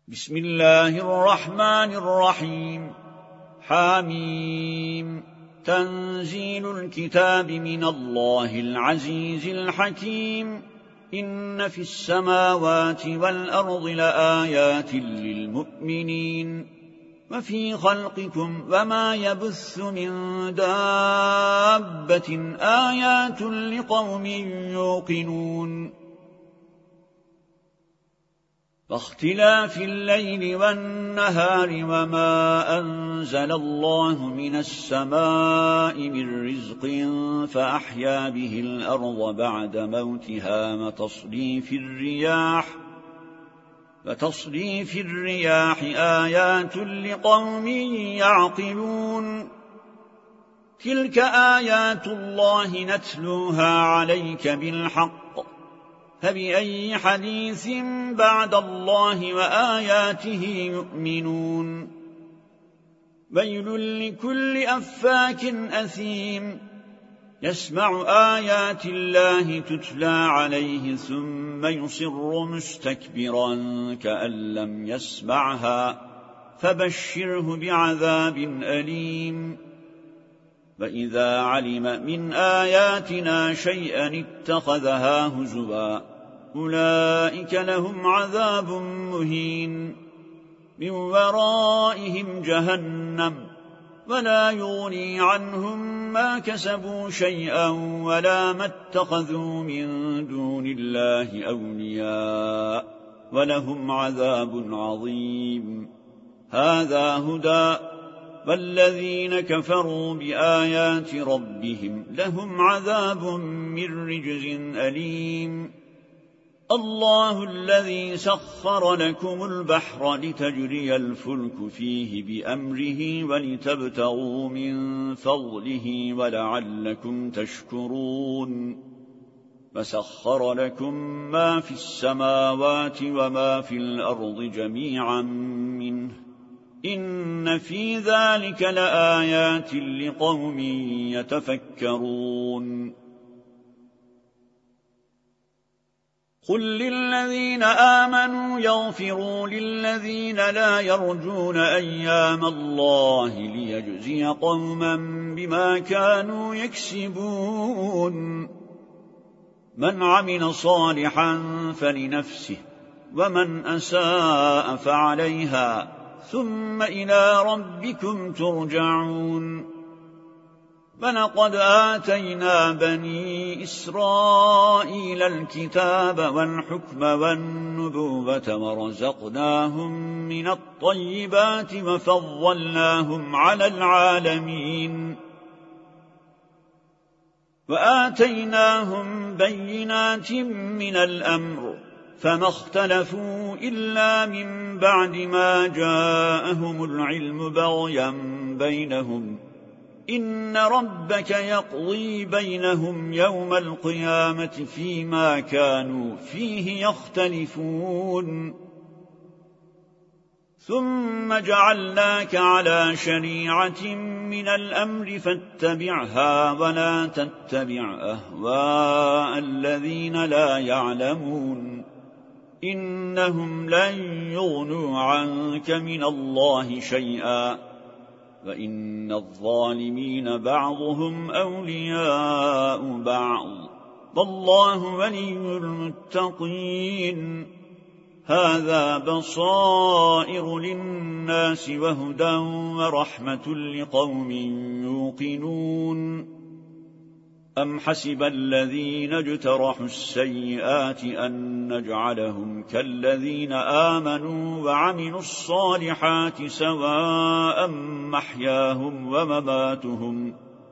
بسم الله الرحمن الرحيم. حاميم. تنزيل الكتاب من الله العزيز الحكيم. إن في السماوات والأرض لآيات للمؤمنين وفي خلقكم وما يبث من دابة آيات لقوم يوقنون. واختلاف الليل والنهار وما أنزل الله من السماء من رزق فأحيا به الأرض بعد موتها وتصريف الرياح آيات لقوم يعقلون. تلك آيات الله نتلوها عليك بالحق، فبأي حديث بعد الله وآياته يؤمنون. ويل لكل أفاك أثيم يسمع آيات الله تتلى عليه ثم يصر مستكبرا كأن لم يسمعها، فبشره بعذاب أليم. وإذا علم من آياتنا شيئا اتخذها هزوا، أولئك لهم عذاب مهين. من ورائهم جهنم ولا يغني عنهم ما كسبوا شيئا ولا ما اتخذوا من دون الله أولياء، ولهم عذاب عظيم. هذا هدى، والذين كفروا بآيات ربهم لهم عذاب من رجز أليم. الله الذي سخر لكم البحر لتجري الفلك فيه بأمره ولتبتغوا من فضله ولعلكم تشكرون. وسخر لكم ما في السماوات وما في الأرض جميعا منه، إن في ذلك لآيات لقوم يتفكرون. قل للذين آمنوا يغفروا للذين لا يرجون أيام الله ليجزي قوما بما كانوا يكسبون. من عمل صالحا فلنفسه ومن أساء فعليها ثم إلى ربكم ترجعون. ولقد آتينا بني إسرائيل الكتاب والحكم والنبوة ورزقناهم من الطيبات وفضلناهم على العالمين، وآتيناهم بينات من الأمر، فما اختلفوا إلا من بعد ما جاءهم العلم بغيا بينهم. إن ربك يقضي بينهم يوم القيامة فيما كانوا فيه يختلفون. ثم جعلناك على شريعة من الأمر فاتبعها ولا تتبع أهواء الذين لا يعلمون، إنهم لن يغنوا عنك من الله شيئا، وإن الظالمين بعضهم أولياء بعض، والله ولي المتقين. هذا بصائر للناس وهدى ورحمة لقوم يوقنون. أم حسب الذين اجترحوا السيئات أن نجعلهم كالذين آمنوا وعملوا الصالحات سواء محياهم ومماتهم،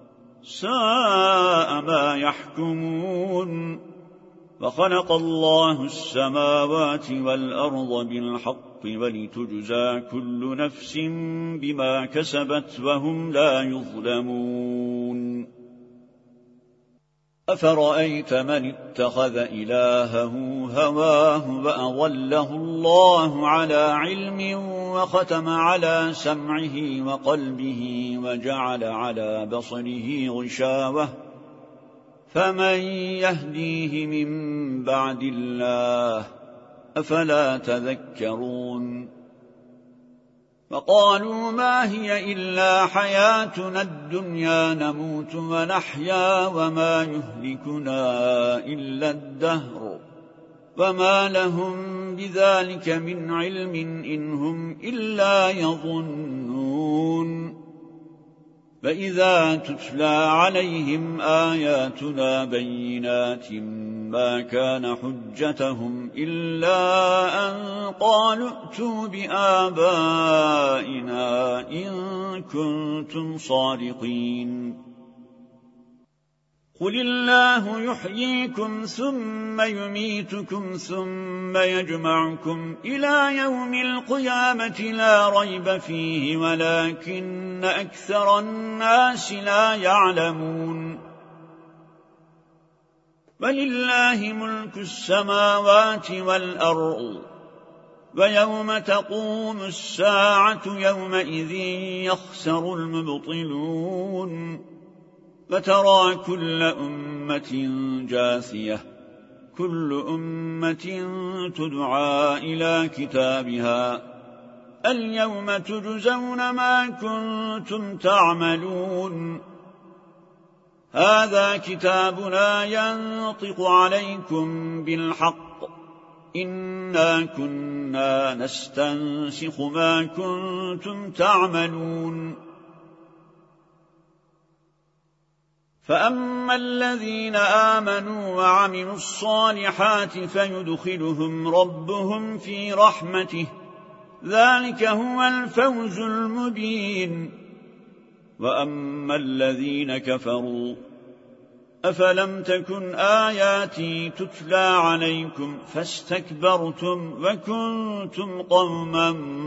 ساء ما يحكمون. وخلق الله السماوات والأرض بالحق ولتجزى كل نفس بما كسبت وهم لا يظلمون. أفرأيت من اتخذ إلهه هواه وأضله الله على علم وختم على سمعه وقلبه وجعل على بصره غشاوة، فمن يهديه من بعد الله؟ أفلا تذكرون وقالوا ما هي إلا حياتنا الدنيا نموت ونحيا وما يهلكنا إلا الدهر وما لهم بذلك من علم إن هم إلا يظنون فإذا تتلى عليهم آياتنا بينات ما كان حجتهم إلا أن قالوا ائتوا بآبائنا إن كنتم صادقين قل الله يحييكم ثم يميتكم ثم يجمعكم إلى يوم القيامة لا ريب فيه ولكن أكثر الناس لا يعلمون ولله ملك السماوات والأرض ويوم تقوم الساعة يومئذ يخسر المبطلون فترى كل أمة جاثية كل أمة تدعى إلى كتابها اليوم تجزون ما كنتم تعملون هذا كتابنا ينطق عليكم بالحق إنا كنا نستنسخ ما كنتم تعملون فأما الذين آمنوا وعملوا الصالحات فيدخلهم ربهم في رحمته ذلك هو الفوز المبين وأما الذين كفروا أفلم تكن آياتي تتلى عليكم فاستكبرتم وكنتم قوما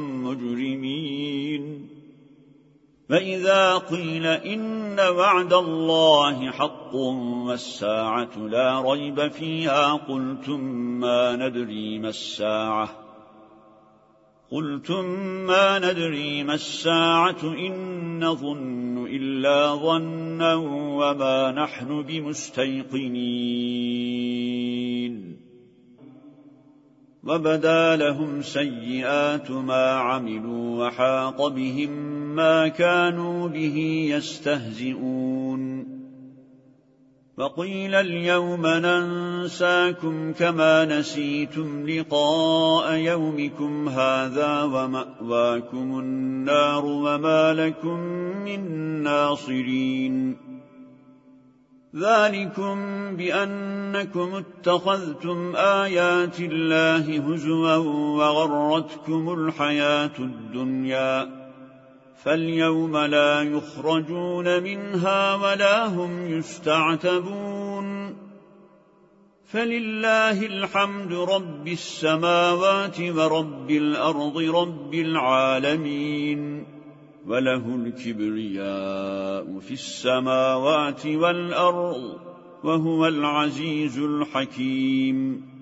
مجرمين فإذا قيل إن وعد الله حق والساعة لا ريب فيها قلتم ما ندري ما الساعة إن نظن إلا ظنا وما نحن بمستيقنين وبدا لهم سيئات ما عملوا وحاق بهم ما كانوا به يستهزئون وقيل اليوم ننساكم كما نسيتم لقاء يومكم هذا ومأواكم النار وما لكم من ناصرين ذلكم بأنكم اتخذتم آيات الله هزوا وغرتكم الحياة الدنيا فاليوم لا يخرجون منها ولا هم يستعتبون فلله الحمد رب السماوات ورب الأرض رب العالمين وله الكبرياء في السماوات والأرض وهو العزيز الحكيم